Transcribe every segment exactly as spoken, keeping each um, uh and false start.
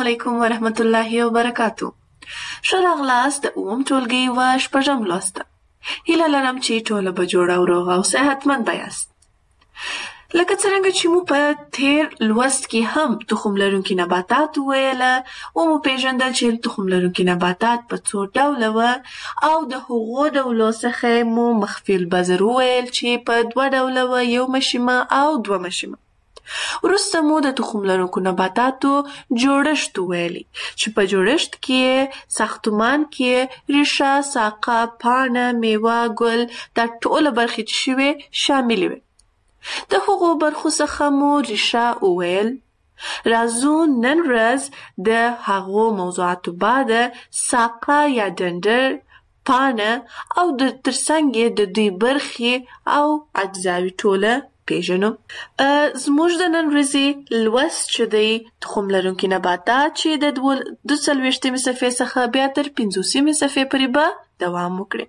علیکم ورحمت الله وبرکاتو. ښه راغلاست د اووم ټولګي و شپږم لوست ته. هیله لرم چې ټوله به جوړه او روغه او صحتمند به یاست. لکه څرنګه چې مو په تیر لوست کې هم تخم لرونکي نباتات وویله، ومو پیژندل چې تخم لرونکي نباتات په څو ډوله وه او د هغو ډولو څخه مو مخفي البذر وویل چې په دوه ډوله وه، یو مشیمه او دوه مشیمه. وروسته مو د تخم لرونکو نباتاتو جوړښت وویلی چې په جوړښت کې ساختمان کې ریښه، ساقه، پاڼه، میوه، ګل دا ټوله برخې چې شوې شاملې وې. د هغو برخو څخه مو ریښه وویل. راځو نن ورځ د هغو موضوعاتو بعد ساقه یا ډنډر، پاڼه او د ترڅنګ یې د دوی برخې او اجزاوې ټوله پیژنو. زموږ د نن ورځې لوست چې دی تخم لرونکي نباتات چې د دوه څلوېښتمې صفحې څخه بیا تر پنځوسمې صفحې پورې به دوام وکړي.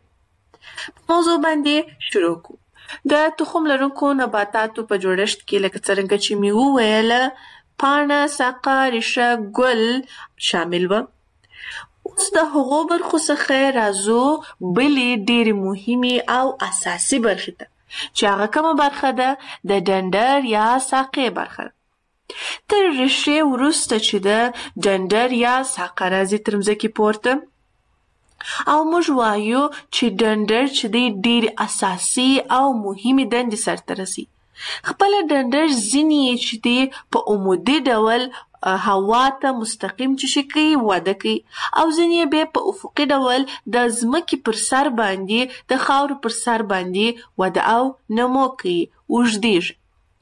موضوع باندې شروع کړو. د تخم لرونکو نباتاتو په جوړښت کې لکه څرنګه چې مې وویله پاڼه، ساقه، ریښه، ګل شامل وه. اوس د هغو برخو څخه راځو بلې ډېرې مهمې او اساسي برخې ته چې هغه کومه برخه ده؟ د ډنډر یا ساقې برخه ده. تر ریښې وروسته چې د ډنډر یا ساقه راځي تر مځکې پورته، او موږ وایو چې ډنډر چې دی ډېرې اساسي او مهمې دندې سرته رسي. خپله ډنډر ځینې یې چې دی په عمودي ډول هوا ته مستقیم چې شي کوي وده کوي، او ځینې یې بیا په افقي ډول د ځمکې پر سر باندې د خاورو پر سر باندې وده او نمو کوي، اوږدېږي.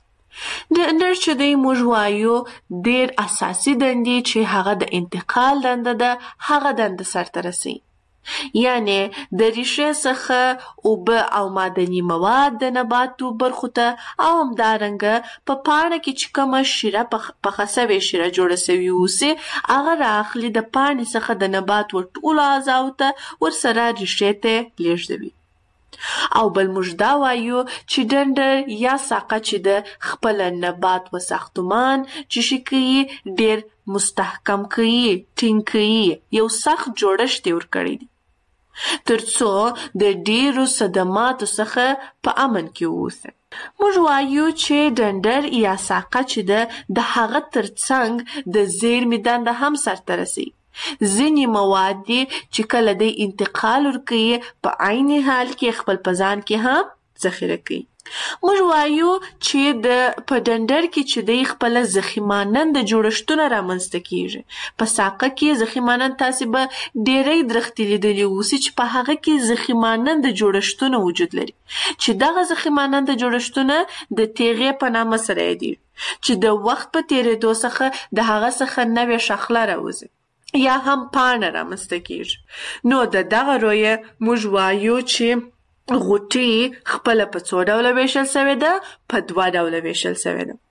ډنډر چې دی موږ وایو ډېر اساسي دندې چې هغه د انتقال دنده ده، هغه دنده سرته رسوي. یعنی د ریښې څخه اوبه او معدني مواد د نباتو برخو ته او همدارنګه په پاڼه کې چې کومه شیره پخه سوې شیره جوړه سوې اوسي هغه رااخلي د پاڼې څخه د نبات ور ټولو اعضاو ته ورسره ریښې ته لیږدوي. او بل موږ دا وایو چې ډنډر یا ساقه چې د خپل نبات و ساختمان چې شي کوي ډېر مستحکم کوي، ټینګ کوي، یو سخت جوړښت یې ورکړی دی ترڅو د ډېرو صدماتو څخه په امن کې واوسي. موږ وایو چې ډنډر یا ساقه چې ده د هغه ترڅنګ د زیرمې دنده هم سرته رسوي. ځینې مواد دي چې کله دی انتقال ورکوي په عین حال کې خپل په ځان کې هم ذخیره کوي. موږ وایو چې د په ډنډر کې چې دی خپله ضخیمانند جوړښتونه رامنځته کیږي. په ساقه کې ضخیمانند تاسې به ډېری درختې لیدلي اوسي چې په هغه کې ضخیمانند جوړښتونه وجود لري چې دغه ضخیمانند جوړښتونه د تیغې په نامه سره یادېږي چې د وخت په تېرېدو څخه د هغه څخه نوې شاخله راوځي یا هم پاڼه رامنځته کیږي. نو د دغه رویه موږ وایو چې غوټې خپله په څو ډوله ویشل سوې ده؟ په دوه ډوله ویشل سوې ده.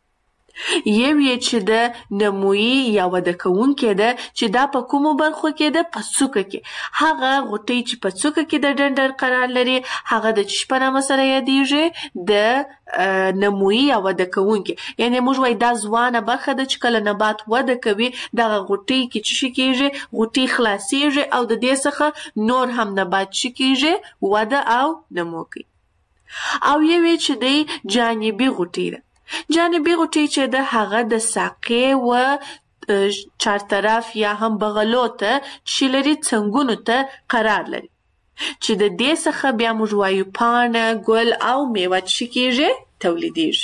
یو یې چې د نمویي یا وده کوونکې ده چې دا په کومو برخو کې ده؟ په څوکه کې. هغه غوټۍ چې په څوکه کې د ډنډر قرار لري هغه د چی په نامه سره یادېږي؟ د نمویي یا وده کوونکې. یعنې موږ وایو دا ځوانه برخه ده چې کله نبات وده کوي دغه غوټۍ کې چې شي کېږي؟ غوټۍ خلاصېږي او د دې څخه نور هم نبات چې کېږي وده او نمو کوي. او یو یې چې دی جانبي غوټۍ ده. جانبي غوټۍ چې ده هغه د ساقې و چارطرف یا هم بغلو ته چې لري څنګونو ته قرار لري چې د دې څخه بیا موږ وایو پاڼه، ګل او میوه چې کېږي تولیدېږي.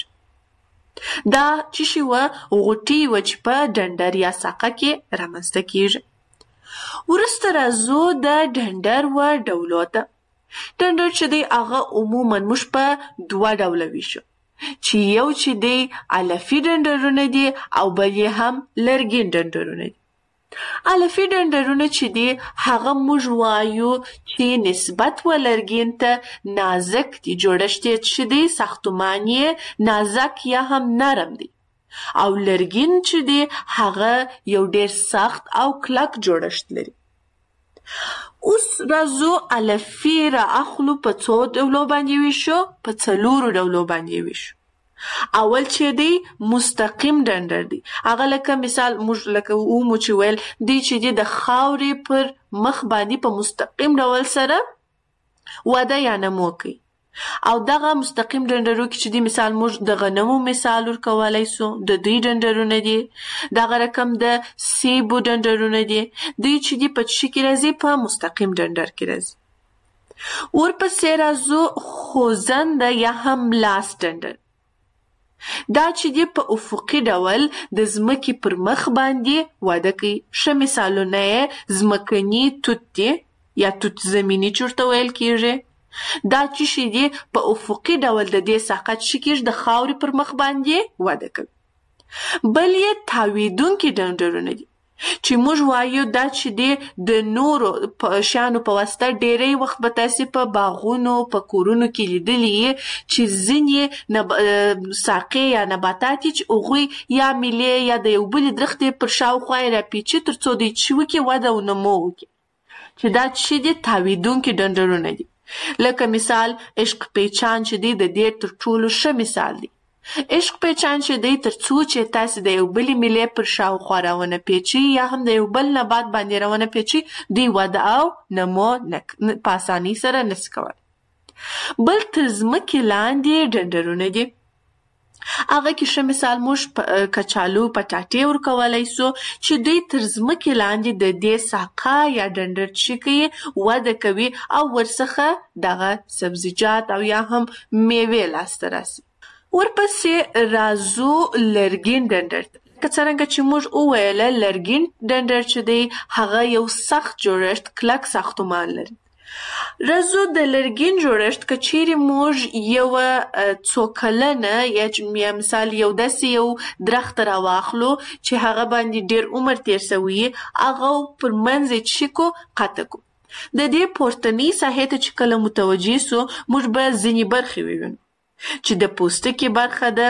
دا چې شي وه غوټۍ وه چې په ډنډر یا ساقه کې رامنځته کېږي. وروسته راځو د ډنډر و ډولو ته. ډنډر چې دی هغه عموما موږ په دوه ډوله ویشو چې یو چې دی علفي ډنډرونه دي او بل یې هم لرګین ډنډرونه دي. علفي ډنډرونه چې دي هغه موږ وایو چې نسبت و لرګین ته نازک دي، جوړښت یې چې دی ساختمان یې نازک یا هم نرم دی، او لرګین چې دی هغه یو ډېر سخت او کلک جوړښت لري. اوس راځو علفي را اخلو په څو ډولو باندې ویشو؟ په څلورو ډولو باندې ویشو. اول چې دی مستقیم ډنډر دی. هغه لکه مثال موږ لکه ومو چې ویل دی چې دی د خاورې پر مخ باندې په مستقیم ډول سره وده یا نمو کوي. او دغه مستقیم ډنډرو کې چې دی مثال موږ د غنمو مثال ورکولی سو، د دوی ډنډرونه دي. دغه رقم د سیبو ډنډرونه دي، دوی چې دی په څه کې راځي؟ په مستقیم ډنډر کې راځي. ورپسې راځو خوځنده یا هم لاس ډنډر. دا چې دی په افقي ډول د ځمکې پر مخ باندې واده کوي. ښه مثالونه یې ځمکني توت دی یا توت زمیني چې ورته ویل کېږي. دا چې شي دی په افقي ډول د دې ساقه چې کېږي د خاورې پر مخ باندې واده کوي. بل یې تاویدونکي ډنډرونه دي چې موږ وایو دا چې دی د نورو شیانو په واسطه ډېری وخت به تاسې په باغونو په کورونو کې لیدلي یې چې ځینې ساقې یا نباتات چې هغوی یا میلې یا د یو بلې درختې پر شاوخوا یې راپیچي تر څو دوی چې وکړي وده او نمو وکړي، چې دا چې دی تاویدونکي ډنډرونه دي. لکه مثال عشق پیچان چې دی د دې تر ټولو ښه مثال دی. عشق پیچان چې دی تر څو چې تاسې د یو بلې میلې پر شاوخوا راونه پیچي یا هم د یو بل نبات باندې راونه پیچي، دوی وده او نمو په اسانۍ سره نشي کولی. بل تر ځمکې لاندې ډنډرونه دي. هغه کې ښه مثال موږ کچالو پټاټې ورکولی سو چې دوی تر ځمکې لاندې د دې ساقه یا ډنډر چې کوي وده کوي او ورڅخه دغه سبزیجات او یا هم میوې لاسته راسي. ورپسې راځو لرګین ډنډر ته. که څرنګه چې موږ وویله لرګین ډنډر چې دی هغه یو سخت جوړښت کلک ساختمان لري. راځو د لرګین جوړښت که چیرې موږ یوه څو کلنه یا مثال یو داسې یو درخت راواخلو چې هغه باندې ډېر عمر تیر سوی هغه پر منځ یې څه کو قطع کو. د دې پورتنۍ ساحې ته چې کله متوجه سو موږ به ځینې برخې ووینو چې د پوستکي برخه ده،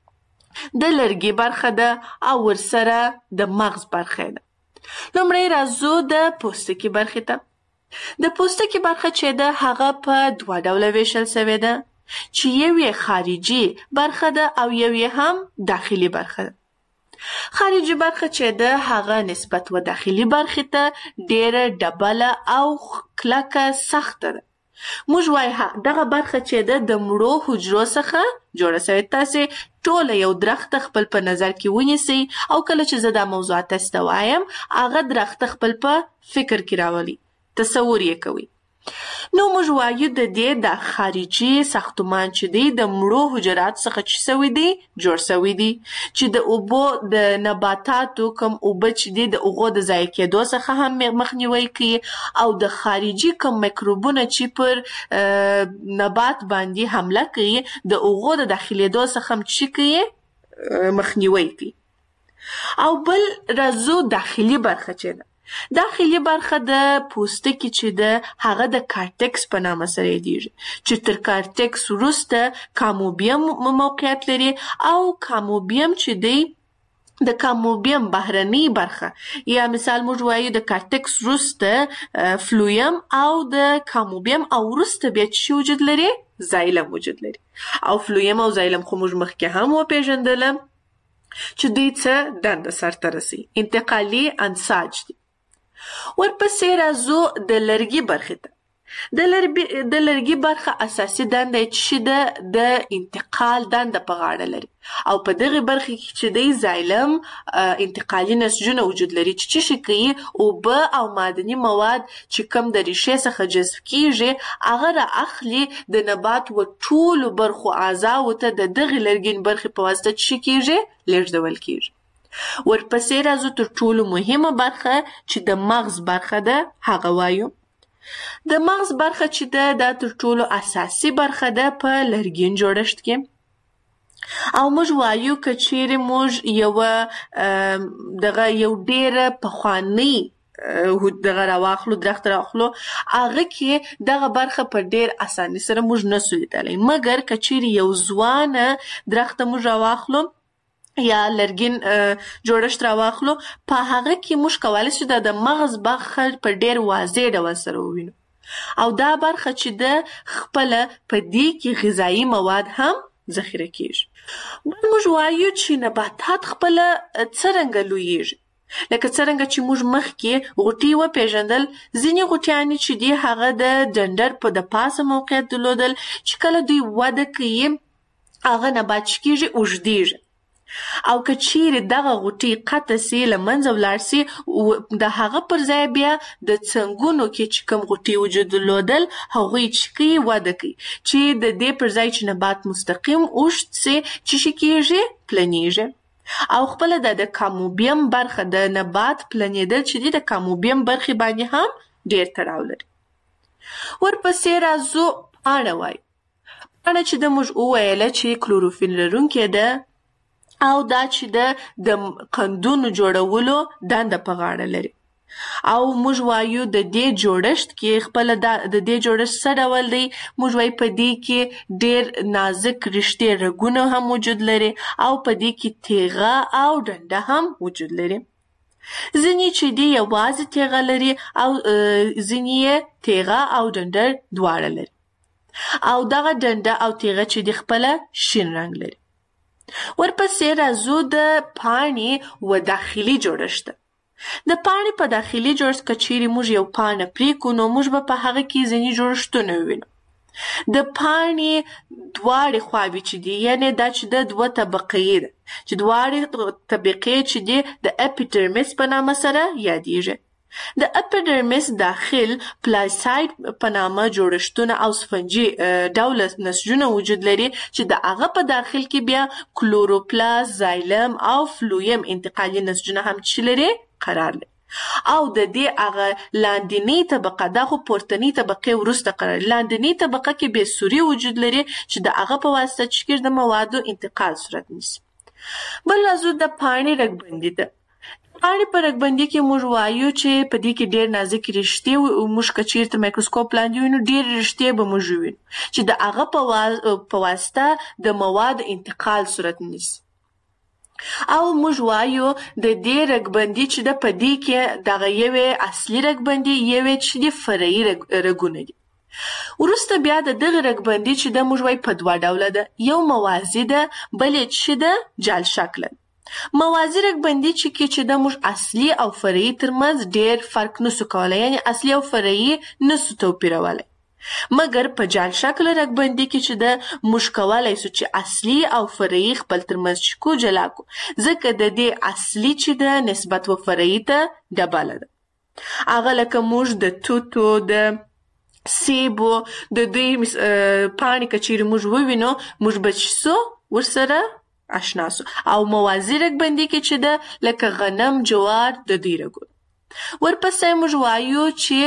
د لرګي برخه ده او ورسره د مغز برخه ده. لومړی راځو د پوستکي برخې ته. د پوستکي برخه چې ده هغه په دوه ډوله ویشل سوې ده چې یو یې خارجي برخه ده او یو یې هم داخلي برخه ده. خارجي برخه چې ده هغه نسبت و داخلي برخې ته ډېره ډبله او کلکه سخته ده. موږ وایو دغه برخه چې ده د مړو حجرو څخه جوړه سوې. تاسې ټوله یو درخت خپل په نظر کې ونیسئ او کله چې زه دا موضوعات تاسې ته وایم هغه درخت خپل په فکر کې راولئ، تصور یې کوئ. نو موږ وایو د دې د خارجي ساختمان چې دی د مړو حجراتو څخه چې سوی دی جوړ سوی دی چې د اوبو د نباتاتو کم اوبه چې دی د هغو د ضایع کېدو څخه هم مخنیوی کوي او د خارجي کم میکروبونه چې پر نبات باندې حمله کوي د هغو د داخلېدو څخه هم چې کوي مخنیوی کوي. او بل راځو داخلي برخه چې ده. داخلي برخه د پوستکي چې ده هغه د کارټکس په نامه سره یادیږي چې تر کارټکس وروسته کاموبیم موقعیت لري او کاموبیم چې دی د کاموبیم بهرنۍ برخه یا مثال موږ وایو د کارټکس وروسته فلویم او د کاموبیم او وروسته بیا چې وجود لري زایلم وجود لري. او فلویم او زایلم خو موږ مخکې هم وپېژندلم چې دوی څه دنده سرته رسوي، انتقالي انساج دي. ورپسې راځو د لرګي برخې ته. د لرګي برخه اساسي دنده چې ده د انتقال دنده په غاړه لري او په دغه برخه کې چې دی زایلم انتقالي نسجونه وجود لري چې څه شي کوي اوبه او معدني مواد چې کم د ریښې څخه جذب کیږي هغه را اخلي د نبات و ټولو برخو اعضاو ته د دغه لرګین برخې په واسطه څه کیږي لیږدول کیږي. ورپسې راځو تر ټولو مهمه برخه چې د مغز برخه ده هغه وایو. د مغز برخه چې ده دا تر ټولو اساسي برخه ده په لرګین جوړښت کې او موږ وایو که چیرې موږ یوه دغه یو ډیره پخوانۍ دغه راواخلو درخت راواخلو هغه کې دغه برخه په ډیر اسانۍ سره موږ نسو لیدلی، مګر که چیرې یو ځوانه درخت موږ راواخلو یا لرګین جوړښت راواخلو په هغه کې موږ کولی شو د مغز برخه په ډیر واضح ډول سره ووینو او دا برخه چې ده خپله په دې کې غذایي مواد هم ذخیره کیږي. بل موږ وایو چې نباتات خپله څرنګه لویږي. لکه څرنګه چې موږ مخکې غوټۍ وپېژندل، ځینې غوټیانې چې دي هغه د ډنډر په د پاسه موقعیت درلودل، چې کله دوی وده کوي هغه نبات چې کېږي اوږدېږي، او که چیرې دغه غوټۍ قطع سي له منځه ولاړ سي، د هغه پر ځای بیا د څنګونو کې چې کوم غوټۍ وجود درلودل هغوی چې کوي وده کوي، چې د دې پر ځای چې نبات مستقیم اوږد سي چې شي کېږي پلنېږي. او خپله د د کاموبیم برخه د نبات پلنېدل چې دي د کاموبیم برخې باندې هم ډېر تړاو لري. ورپسې راځو پاڼه وایو. پاڼه چې د موږ وویله چې کلوروفیل لرونکې ده او دا چې د د قندونو جوړولو دنده په غاړه لري. او موږ وایو د دې جوړښت کې خپله د دې جوړښت څه ډول دی؟ موږ وایو په دې کې ډېر نازک رشتې رګونه هم وجود لري او په دې کې تیغه او ډنډه هم وجود لري. ځینې چې دي یوازې تیغه لري او ځینې یې تیغه او ډنډه دواړه لري، او دغه ډنډه او تیغه چې دي خپله شین رنګ لري. ورپسې راځو د پاڼې و داخلي جوړښت. د پاڼې په داخلي جوړښت که چیرې موږ یو پاڼه پرې کړو نو موږ به په هغه کې ځینې جوړښتونه ووینو. د پاڼې دواړې خواوې چې دي، یعنې دا چې د دوه طبقې ده، چې دواړې طبقې چې دي د اپیډرمیس په نامه سره یادېږي. د اپیډرمیس داخل پلاساید په نامه جوړښتونه او سفنجي ډوله نسجونه وجود لري، چې د هغه په داخل کې بیا کلوروپلاست، زایلم او فلویم انتقالي نسجونه هم چې لري قرار لري. او د دې هغه لاندنۍ طبقه، دا خو پورتنۍ طبقې وروسته قرار، لاندنۍ طبقه کې بې سوري وجود لري چې د هغه په واسطه چې د موادو انتقال صورت نیسي. بل راځو د پاڼې رګبندي ته. پاڼې په رګبندي کې موږ وایو چې په دې کې ډېر نازک رشتې، موږ که چېرته مایکروسکوپ لاندې وینو ډېر رشتې به موږ وینو چې د هغه په واسطه د موادو انتقال صورت نیسي. او موږ وایو د دې رګبندي چې د په دې کې دغه یوې اصلي رګبندي، یوې چې د فرعي رګونه دي. وروسته بیا د دغه رګبندي چې د موږ وایو په دوه ډوله ده، یو موازي ده، بل یې چې د جال شکله. موازي رګبندي چې کې چې د موږ اصلي او فرعي ترمنځ ډېر فرق نسو کولی، یعنې اصلي او فرعي نسو توپیرولی. مګر په جال شکل رګبندي کې چې د موږ کولی سو چې اصلي او فرعي خپل ترمنځ چې کو جلا کو، ځکه د دې اصلي چې د نسبت و فرعي ته ډبله ده. هغه لکه موږ د توتو، د سیبو د دوی پاڼې که چیرې موږ ووینو موږ به چې سو ورسره آشنا سو. او موازي رګبندي کې چې ده لکه غنم، جوار د دوی رګونه. ورپسې موږ وایو چې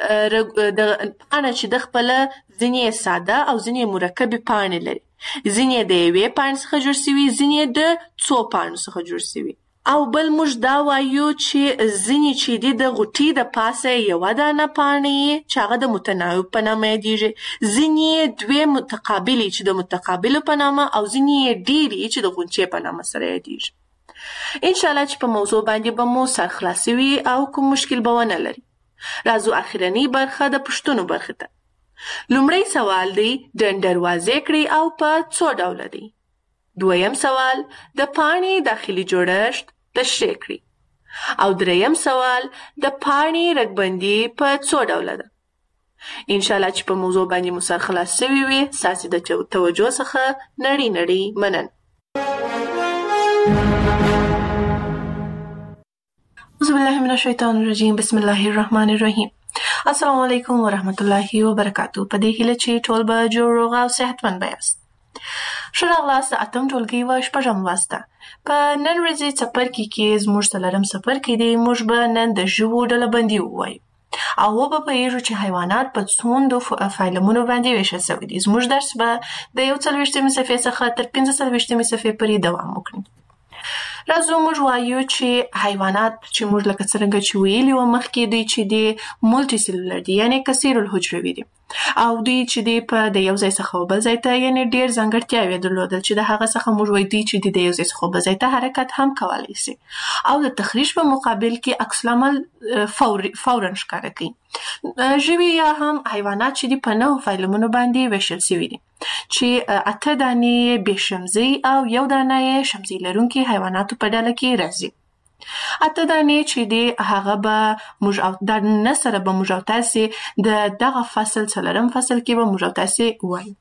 پاڼه چې د خپله ځینې ساده او ځینې مرکبې پاڼې لري، ځینې د یوې پاڼې څخه جوړ سوي، ځینې د څو پاڼو څخه جوړ سوي. او بل موږ دا وایو چې ځینې چې دي د غوټۍ د پاسه یوه دانه پاڼې چې هغه د متناوب په نامه یادېږي، ځینې دوې متقابلې چې د متقابلو په نامه، او ځینې ډېرې چې د غونچې په نامه سره یادېږي. انشاءالله چې په موضوع باندې به مو سر خلاص وي او کوم مشکل به ونه لري. راځو اخرنۍ برخه د پوښتنو برخې ته. لومړی سوال دی ډنډر واضح کړئ او په څو ډوله دی. دویم سوال د پاڼې داخلي جوړښت تشریح کړئ. او دریم سوال د پاڼې رګبندي په څو ډوله ده. انشاءالله چې په موضوع باندې مو سر خلاص شوي وي. ستاسې د توجه څخه نړۍ نړۍ مننه. اعوذ بالله من الشیطان الرجیم. بسم الله الرحمن الرحیم. السلام علیکم ورحمت الله وبرکاتو. په دې هیله چې ټول به جوړ روغ او صحتمند به یاست. ښه راغلاست د اتم ټولګي و شپږم لوست ته. په نن ورځې څپرکي کې زموږ څلورم څپرکی دی. موږ به نن د ژوو ډلبندي ووایو او وبه پوهیږو چې حیوانات په څومره فایلمونو باندې ویشل شوي دي. زموږ درس به د یو څلوېښتمې صفحې څخه تر پنځه څلوېښتمې صفحې پورې دوام وکړي. راځو موږ وایو چې حیوانات چې موږ لکه څرنګه چې ویلي وو مخکې دوی چې دي مولټي سلولر دي، یعنې کثیر الحجروي دي. او دوی چې دی په د یو ځای څخه بل ځای ته یعنې ډېر ځانګړتیاوې درلودل چې د هغه څخه موږ وایو دوی چې دی د یو ځای څخه بل ځای ته حرکت هم کولی سي او د تخریش په مقابل کې عکس العمل فوري فورا ښکاره کوي. ژوي یا هم حیوانات چې دي په نهو فایلمونو باندې ویشل سوي دي چې اته دانې بې شمزۍ او یو دانه یې شمزۍ لرونکي حیواناتو په ډله کې راځي. اته دانې چې دی هغه به موږ او د نه سره به موږ او تاسې د دغه فصل څلورم فصل کې به موږ او تاسې وایو.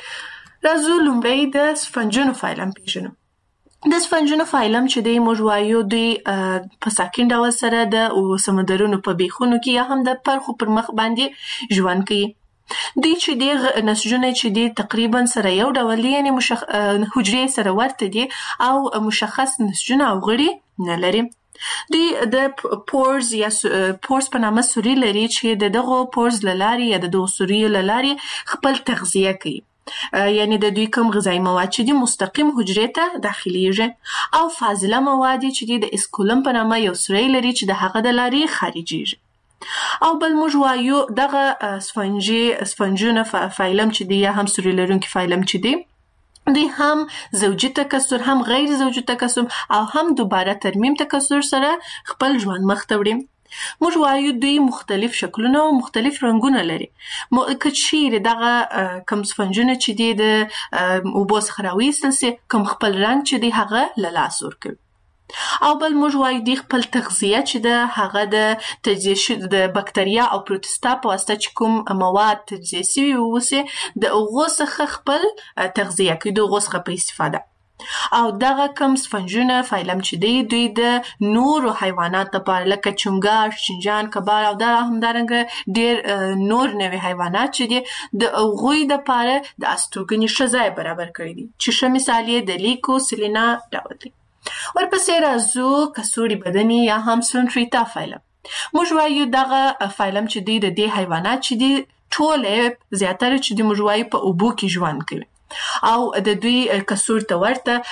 راځو لومړی د سفنجونو فایلم پیژنو. د سفنجونو فایلم چې دی موږ وایو دوی په ساکن ډول سره د سمندرونو په بیخونو کې یا هم د پرخو پر مخ باندې ژوند کوي. دوی چې دی نسجونه چې دی تقریبا سره یو ډول دي یعنې مشخ... حجرې سره ورته دي او مشخص نسجونه او غړي نه لري. دوی د پورز یا پورز په نامه سوري لري چې د دغو پورز له لارې یا د دغو سوریو له لارې خپل تغذیه کوي، یعنی د دوی کوم غذایي مواد چې دي مستقیم حجرې ته داخلیږي او فاضله مواد چې دي د اسکولم په نامه یو سوری لري چې د هغه د لارې خارجيږي. او بل موږ وایو دغه سفنجي سفنجونه فایلم چې دی یا هم سوري لرونکي فایلم چې دی دوی هم زوجي تکثر هم غیر زوجي تکثر او هم دوباره ترمیم تکثر سره خپل ژوند مخ ته وړي. موږ وایو دوی مختلف شکلونه او مختلف رنګونه لري. که چیرې دغه کوم سفنجونه چې دي د اوبو څخه راویستل سي کوم خپل رنګ چې دی هغه له لاسه ورکوي. او بل موږ وایو دوی خپل تغذیه چې ده هغه د تجزیه د بکتریا او پروتستا په واسطه چې کوم مواد تجزیه سوي اوسي د هغو څخه خپل تغذیه کوي د هغو څخه په استفاده. او دغه کوم سفنجونه فایلم چې دی دوی د نورو حیوانات لپاره لکه چنګاښ، چنجان، کبار او دا همدارنګه ډېر نور نوي حیوانات چې دي د هغوی دپاره د استوګنې ښه ځای برابر کړی دي چې ښه مثال یې د لیکو سلینا ډول دی. ورپسې راځو کڅوړي بدني یا هم سلونټریتا فایلم. موږ وایو دغه فایلم چې دی د دې حیوانات چې دی ټولې زیاتره چې دی موږ وایو په اوبو کې ژوند کوي او د دوی کڅوړ ته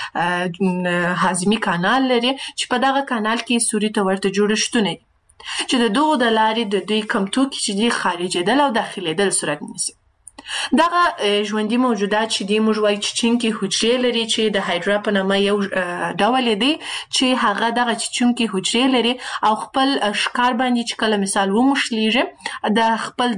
ورته هاضمي کانال لري چې په دغه کانال کې سوري ته ورته جوړښتونه دي چې د دغو د لارې د دوی کم توکي چې دی خارجېدل او داخلېدل صورت نیسي. دغه ژوندي موجودات چې دی موږ وایو چیچونکي حجرې لري چې د هایډرا په نامه یو ډول دی چې هغه دغه چیچونکي حجرې لري او خپل ښکار باندې چې کله مثال وموښلیږي د خپل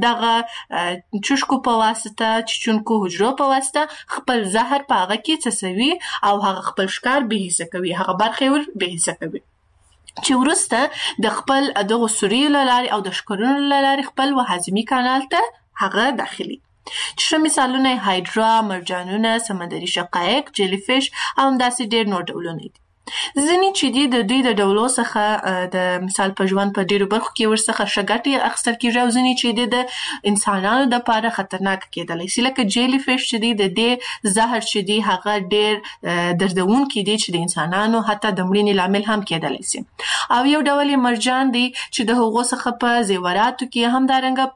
دغه چوشکو په واسطه چیچونکو حجرو په واسطه خپل زهر په هغه کې څڅوي او هغه خپل ښکار بې حسه کوي، هغه برخه یې ور بې حسه کوي چې وروسته د خپل دغو سوریو له لارې او د ښکرونو له لارې خپل هاضمي کانال ته هغه داخلي. چې ښه مثالونه یې هایډرا، مرجانونه، سمندري شقایق، جیلی فش او همداسې ډېر نور ډولونه دي. ځینې چې دي د دوی د ډولو څخه د مثال په ژوند په ډېرو برخو کې ورڅخه ښه ګټې اخیستل کېږي او ځینې چې دي د انسانانو دپاره خطرناکه کېدلی سي لکه جیلی فش چې دی د دې زهر چې دی هغه ډېر دردونکي دي چې د انسانانو حتی د مړینې لامل هم کېدلی سي. او یو ډول یې مرجان دی چې د هغو څخه په زیوراتو کې همدارنګه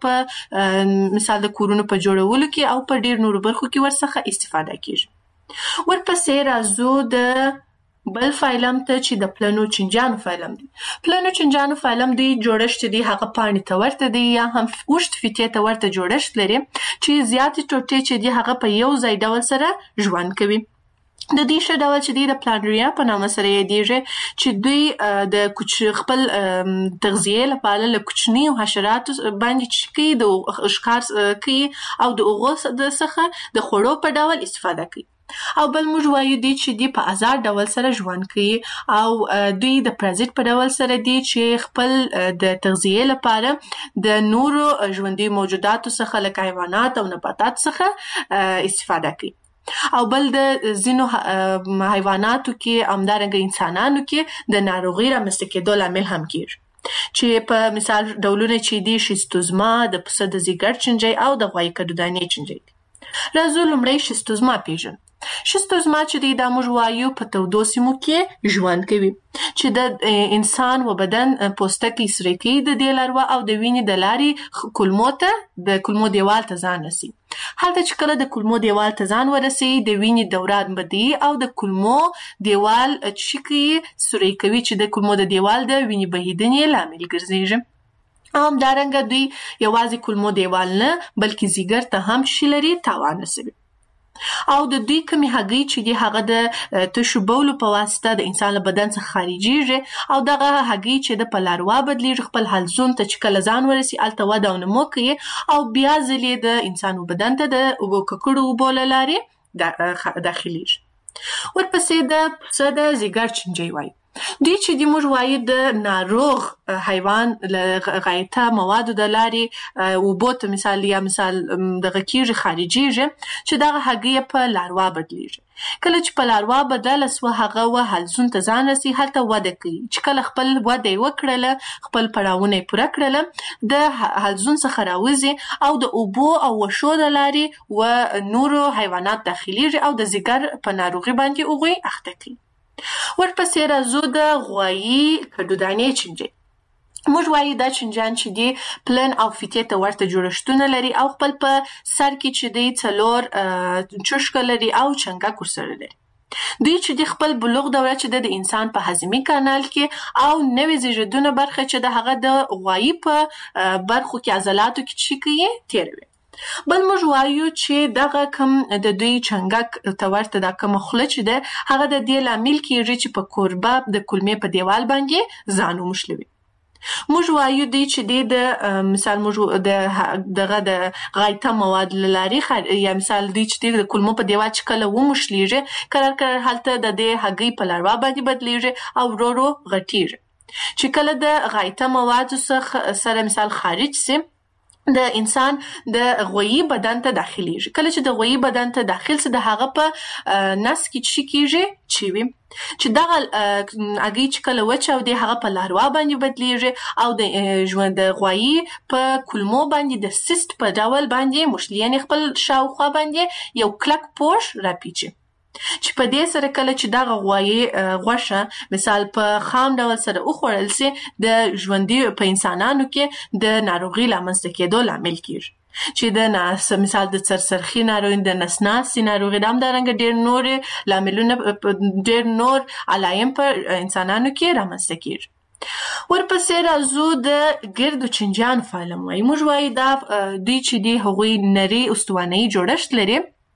په مثال د کورونو په جوړولو کې او په ډېر نورو برخو کې ورڅخه استفاده کېږي. ورپسې راځو د بل فایلم ته چې د پلنو چنجانو فایلم دی. پلنو چنجانو فایلم دی جوړښت دی هغه پاڼې ته ورته دی یا هم اوږد فیتې ته ورته جوړښت لري چې زیاتې ټوټې چې دی هغه په یو ځای ډول سره ژوند کوي. د دې ښه ډول چې دی د پلانریا په نامه سره یادېږي چې دوی د کوچ خپل تغذیې لپاره له کوچنیو حشراتو باندې چې کوي د ښکار کوي او د هغو څخه د خوړو په ډول استفاده کوي. او بل موږ وایو دی چې دی په آزاد ډول سره ژوند کوي او دوی د پرازیت په ډول سره دی چې خپل د تغذیې لپاره د نورو ژوندي موجوداتو څخه لکه حیوانات او نباتات څخه استفاده کوي. او بل د ځینو حیواناتو کې همدارنګه انسانانو کې د ناروغۍ رامنځته کېدو لامل هم کېږي چې په مثال ډولونه چې دي شیستوزما، د پسه د ځیګر چنجۍ او د غوایي کډودانې چنجۍ دي. راځو لومړی شیستوزما پیژنو. شیستوزما چې دی دا موږ وایو په تودو سیمو کې ژوند کوي چې د انسان و بدن پوستکی سره کوي د دې لاروا او د وینې د لارې کولمو ته د کولمو دیوال ته ځان رسي. هلته چې کله د کولمو دیوال ته ځان ورسي د وینې دوران بدی او د کولمو دیوال چې کوي سوري کوي چې د کولمو د دیوال د وینې بهیدنې لامل ګرځېږي. همدارنګه دوی یوازې کولمو دیوال نه بلکې ځیګر ته هم شي لري تاوان رسوي. او د دوی کومې هګۍ چې دي هغه د تشو بولو په واسطه د انسان له بدن څخه خارجيږي او دغه هګۍ چې د په لاروا بدلیږي خپل حلزون ته چې کله ځان ورسي هلته وده او نمو کوي او بیا ځلې د انسان بدن ته د اوبو ککړو اوبو له لارې داخلیږي. ورپسې د پسه د ځیګر چینجی وایي. دوی چې دی موږ وایي د ناروغ حیوان له غایطه موادو د لارې اوبو ته مثال یا مثال دغه کیږي خارجيږي چې دغه هګۍ په لاروا بدلیږي. کله چې په لاروا بدله سوه هغه و حلزون ته ځان رسي هلته وده کوي چې کله خپل وده یې وکړله خپل پړاوونه یې پوره کړله د حلزون څخه راوځي او د اوبو او وښو د لارې و نورو حیوانات داخلیږي او د ځیګر په ناروغي باندې هغوی اخته کوي. ورپسې راځو د غوایي کډودانې چینجی. موږ وایي دا چینجیان چې دي پلن او فیتې ته ورته جوړښتونه لري او خپل په سر کې چې دی څلور چشکه لري او چنګک ورسره لري. دوی چې د خپل بلوغ دوره چې د انسان په هضمي کانال کې او نوې زیږیدونه برخه چې د هغه د غوایي په برخو کې عضلاتو کې چې کوي تیروي. بل موږ وایو چې دغه کم د دوی چنګک ته ورته دا کومه خوله چې ده هغه د دې لامل کیږي چې په کوربه د کولمې په دیوال باندې ځان وموښلوي. موږ وایو دی چې د مثال موږ د دغه د غایطه مواد له لارې یا مثال دی چې د کولمو په دیوال چې کله وموښلیږي کرار کرار هلته د دې هګۍ په لاروا باندې بدلیږي او ورو ورو غټیږي چې کله د غایطه موادو څخه سره مثال خارج سي د انسان د غویي بدن ته داخلیږي. کله چې د غویي بدن ته داخل سي د هغه په نس کې چې کیږي چوي چې دغه هګۍ چې کله وچاودي هغه په لاروا باندې بدلیږي او د ژوند د غویي په کولمو باندې د سیست په ډول باندې موښلي خپل شاوخوا باندې یو کلک پوښ راپیچي چې په دې سره کله چې دغه غوایي غوښه مثال په خام ډول سره وخوړل سي د ژوندي په انسانانو کې د ناروغي لامنځته کېدو لامل کیږي چې د ناس مثال د سرسرخي ناروغي د نسناسي ناروغي د همدارنګه ډېر نور لاملونه ډېر نور علایم په انسانانو کې رامنځته کیږي. ورپسې راځو د ګردو چینجیانو فعالم وایي. موږ وایي دا دوی چې دي هغوی نري استوانه‌یي جوړښت لري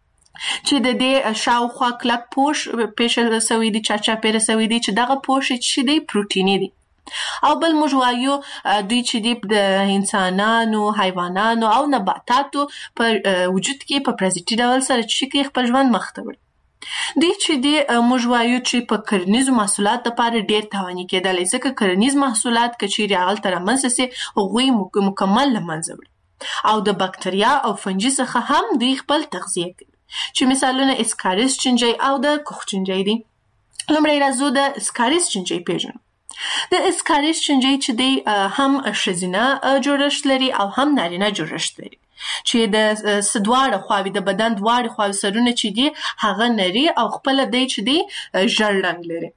چې د دې شاوخوا کلک پوښ پیښه سوی دی چاچاپیره سوی دی چې دغه پوښ چې دی پروتیني دی. او بل موږ وایو دوی چې دی د انسانانو حیوانانو او نباتاتو په وجود کې په پرازیتي ډول سره چې کوي خپل ژوند مخ ته وړي. دوی چې دی موږ وایو چې په کرنیزو محصولات لپاره ډېر تاواني کېدلی ځکه کرنیز محصولات که چیرې هغلته رامنځته سي هغوی مکمل له منځه وړي او د بکتریا او فنجي څخه هم دوی خپل تغذیه کوي چې مثالونه اسکاریس چینجی او د کوخ چینجی دي. لومړی راځو د اسکاریس چینجی پیژنو. د اسکاریس چینجی چې دی هم ښځینه جوړښت لري او هم نارینه جوړښت لري چې د دواړه خواوې د بدن دواړه خواوې سرونه چې دي هغه نري او خپله دی چې دی ژړ رنګ لري.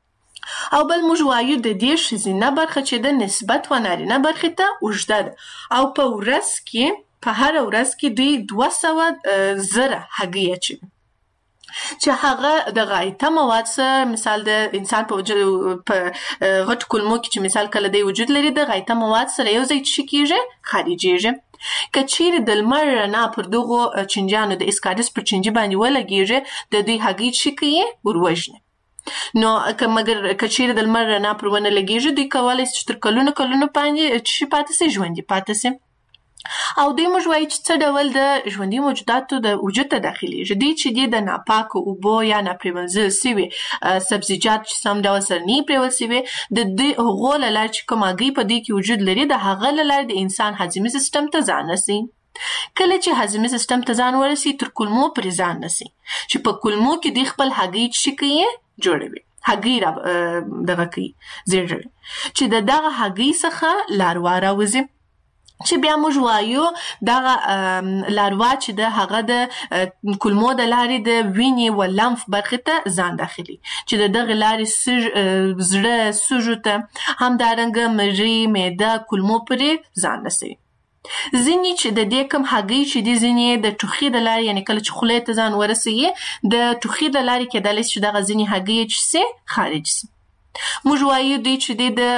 او بل موږ وایو د دې ښځینه برخه چې د نسبت و نارینه برخې ته اوږده ده او په ورځ کې په هر ورځ کې دوی دوه سوه زره هګۍ اچوي چې هغه د غایطه مواد سره مثال د انسان په وجود په غټ کولمو کې چې مثال کله دی وجود لري د غایطه مواد سره یو ځای چې کیږي خارجيږي. که چیرې د لمر رڼا پر دغو چینجیانو د اسکاریس پر چینجي باندې ولګیږي د دوی هګۍ چې کوي وروژني. نو که مګر که چیرې د لمر رڼا پر ونه لګیږي دوی کولی شي چې تر کلونو کلونو باندې چې پاتې سي ژوندي پاتې سي. او دوی موږ وایي چې څه ډول د ژوندي موجوداتو د وجود ته داخلیږي. دوی چې دي د ناپاکو اوبو یا ناپریمنځل سوي سبزیجات چې سم ډول سره نه پریول سوي د دوی هغو له لارې چې کوم هګۍ په دوی کې وجود لري د هغه له لارې د انسان هضمي سیستم ته ځان رسي. کله چې هضمي سیستم ته ځان ورسي تر کولمو پرې ځان رسي چې په کولمو کې دوی خپل هګۍ چې کوي جوړوي هګۍ را دغه کوي زیږوي چې د دغه هګۍ څخه لاروا راوځي چې بیا موږ وایو دغه لاروا چې د هغه د کولمو د لارې د وینې و لمف برخې ته ځان داخلي چې د دغه لارې زړه سږو ته همدارنګه مرۍ معده کولمو پورې ځان رسوي. ځینې چې د دې کوم هګۍ چې دي ځینې د ټوخي د لارې یعنې کله چې خولې ته ځان ورسوي د ټوخي د لارې کېدلی شي چې دغه ځینې هګۍ چې سي خارج سي. موږ وایو دوی چې دی د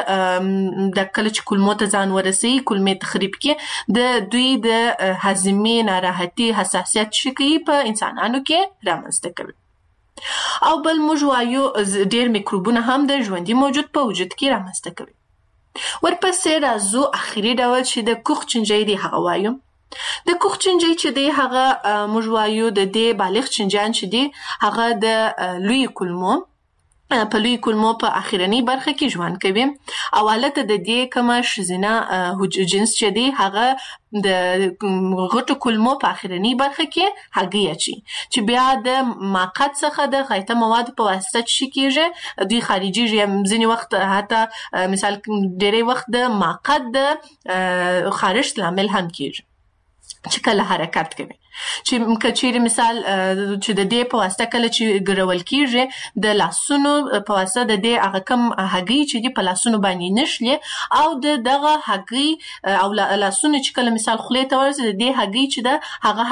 د کله چې کولمو ته ځان ورسوي کولمې تخریب کې د دوی د هضمې ناراحتي حساسیت شي کوي په انسانانو کې رامنځته کوي او بل موږ وایو ډېر میکروبونه هم د ژوندي موجود په وجود کې رامنځته کوي ورپسې راځو اخري ډول چې د کوخ چنجۍ دی هغه وایو د کوخ چنجۍ چې دی هغه موږ وایو د دې بالغ چنجیان چې دی هغه د لوی کولمو په لوی کولمو په اخرنی برخه کې ژوند کوي او حالت د دې کومه ښځینه جنس چې دی هغه د غټو کولمو په اخرنی برخه کې هګۍ اچي چې بیا د ماقات څخه د غایطه موادو په واسطه چې کېږي دوی خارجيږي ځینې وخت حتی مثال ډېری وخت د ماقات د خارښت لامل هم کېږي چې کله حرکت کوي چې کچېرې مثال چې د دې په واسطه کله چې ګرول کېږي د لاسونو په واسطه د دې هغه کم هګۍ چې دي په لاسونو باندې نشلي او د دغه هګۍ او لاسونو چې کله مثال خولې ته ورسي د دې هګۍ چې د هغه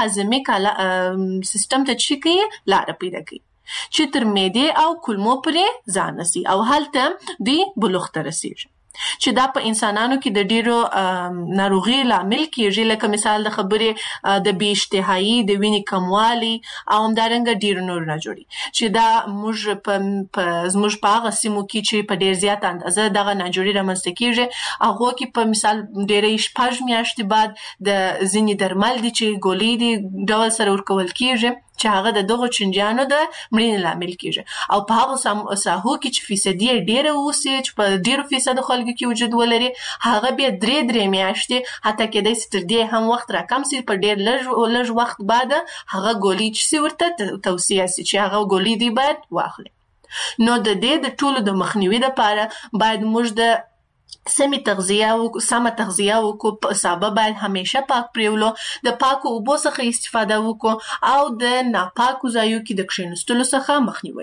هضمي سیستم ته چې کوي لاره پیدا کوي چې تر معدې او کولمو پورې ځان رسي او هلته دوی بلوغ ته رسیږي چې دا په انسانانو کې د ډیرو ناروغي لامل کېږي لکه مثال د خبرې د بې اشتهایي د وینې کموالي او همدارنګه ډیرو نور نه جوړي چې دا موږ په زموږ په هغه سیمو کې چې په ډیر زیات اندازه دغه ناجوړي رامنځته کېږي هغو کې په مثال ډیرې شپږ میاشتې بعد د ځینې درمل دي چې ګولۍ دي ډول سره ورکول کېږي چې هغه د دغو چنجیانو د مړینې لامل کېږي او په هغو ساحو کې چې فیصدي یې ډیره اوسي چې په ډیرو فیصدو خلکو کې وجود ولري هغه بیا درې درې میاشتې حتی کېدای شي تر دې هم وخت راکم سي په ډیر لږ لږ وخت بعد هغه ګولۍ چې سي ورته توصیه سي چې هغه ګولۍ دی باید واخلي نو د دې د ټولو د مخنیوي لپاره باید موږ د سمې تغذیه او سمه تغذیه وکړو سابه باید همیشه پاک پریولو د پاکو اوبو څخه استفاده وکړو او د ناپاکو ځایو کې د کښېنستلو څخه مخنیوي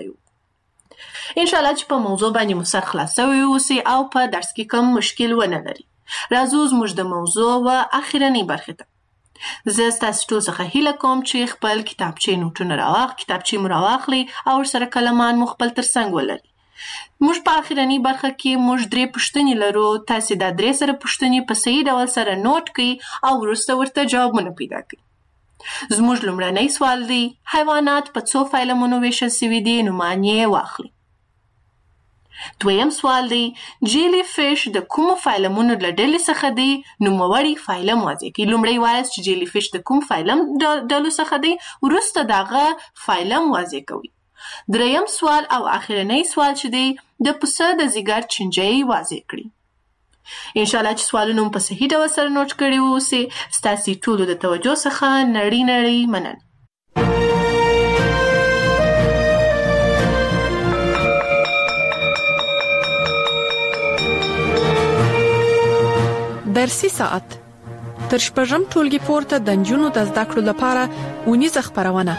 وکړو انشاءالله چې په موضوع باندې مو سر خلاص شوی اوسي او په درس کې کوم مشکل ونه لري راځو زموږ د موضوع و اخرنۍ برخې ته زه ستاسو ټول څخه هیله کوم چې خپل کتابچې نوټونه راواخ کتابچې مو راواخلئ او ورسره کلمان مو خپل ترڅنګ ولرئ موږ په اخرنۍ برخه کې موږ درې پوښتنې لرو تاسې دا درې سره پوښتنې په صحیح ډول سره نوٹ کړئ او وروسته ورته جوابونه پیدا کړئ زموږ لومړنی سوال دی حیوانات په څو فایلمونو ویشل سوي دي نومان یې واخلئ دویم سوال دی جیلی فیش د کومو فایلمونو له ډلې څخه دی نوموړی فایلم واضح کړئ لومړی وایاست چې جیلی فیش د کوم فایلم ډلو څخه دی وروسته د هغه فایلم واضح کوئ دریم سوال او اخرنۍ سوال چې دی د پسه د ځیګر چنجۍ واضح کړي انشاءالله چې سوالونه مو په صحیح ډول سره نوٹ کړي واوسي ستاسې ټولو د توجه څخه نړۍ نړۍ مننه درسي ساعت تر شپږم ټولګي پورته د نجونو د زده کړو لپاره اونیزه خپرونه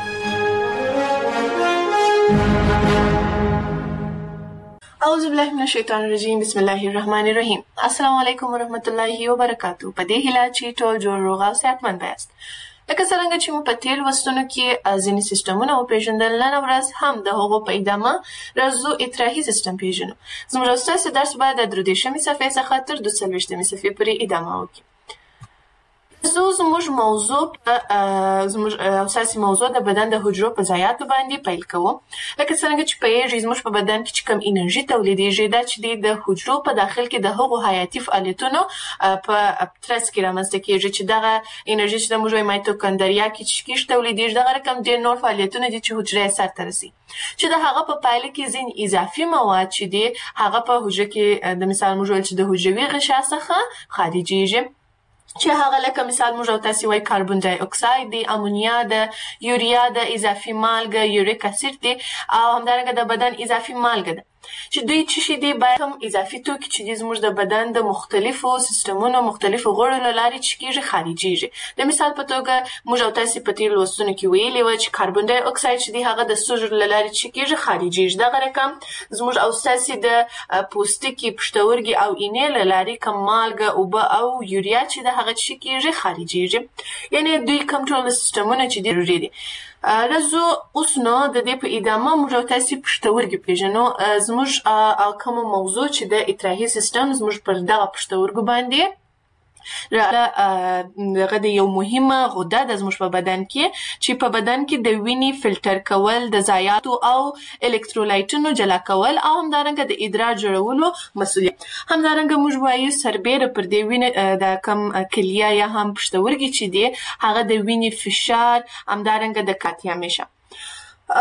اعوذ بالله من الشیطان الرجیم بسم الله الرحمن الرحیم السلام علیکم ورحمۃ اللہ وبرکاتہ په دې هیله چې ټول جوړ روغ او صحتمند یاست لکه څنګه چې مو په تیر وستونو کې ځینې سیستمونه وپېژندل نن ورځ هم د هغو په ادامه راځو اطراحي سیستم پیژنو زموږ ستاسو درس باید د درې دېرشمې صفحې څخه تر دوه څلوېښتمې صفحې پورې ادامه وکړي زه زموږ موضوع په زموږ اساسي موضوع د بدن د حجرو په ځایاتو باندې پیل کوو لکه څنګه چې پوهیږئ زموږ په بدن کې چې کوم انرژي تولیدېږي دا چې د حجرو په داخل کې د هغو حیاتي فعالیتونو په ترڅ کې رامنځته کېږي چې دغه انرژي چې د موږ وایي مایتوکندریا کې چې کیږي تولیدېږي دغه رقم ډېر نور فعالیتونه دي چې حجره یې سرته رسي چې د هغه په پایله کې ځینې اضافي مواد چې دي هغه په حجره کې د مثال موږ ویل چې د حجروي غشا څخه خارجېږي چې هغه لکه مثال موږ او تاسې وایي کاربن ډای اکساید دی امونیا ده یوریا ده اضافي مالګه یوریک اسید دی او همدارنګه د بدن اضافي مالګه ده چې دوی چې شي دي باید هم اضافي توکي چې دي زموږ د بدن د مختلفو سیستمونو مختلفو غړو له لارې چې کېږي خارجېږي د مثال په توګه موږ او تاسې په تېرو لوستونو کې ویلي وه چې کاربن ډای اکساید چې دی هغه د سږو له لارې چې کېږي خارجېږي دغه رقم زموږ او ستاسې د پوستکي پښتورګي او اینې له لارې کوم مالګه اوبه او یوریا چې د هغه چې کېږي خارجېږي یعنې دوی کوم ټول سیستمونه چې دي ضروري دي راځو اوس نو د دې په ادامه موږ او تاسې پښتورګي پیژنو. زموږ کومه موضوع چې د اطراحي سیستم زموږ پر دغه پښتورګو باندې دغه د یو مهمه غده د زموږ په بدن کې چې په بدن کې د وینې فلټر کول، د ضایعاتو او الکترولایټونو جلا کول او همدارنګه د ادرار جوړولو مسؤلیت. همدارنګه موږ وایو سربیره پر دې وینې د کم کلیه یا هم پښتورګي چې دی هغه د وینې فشار همدارنګه د کاتیا میشه.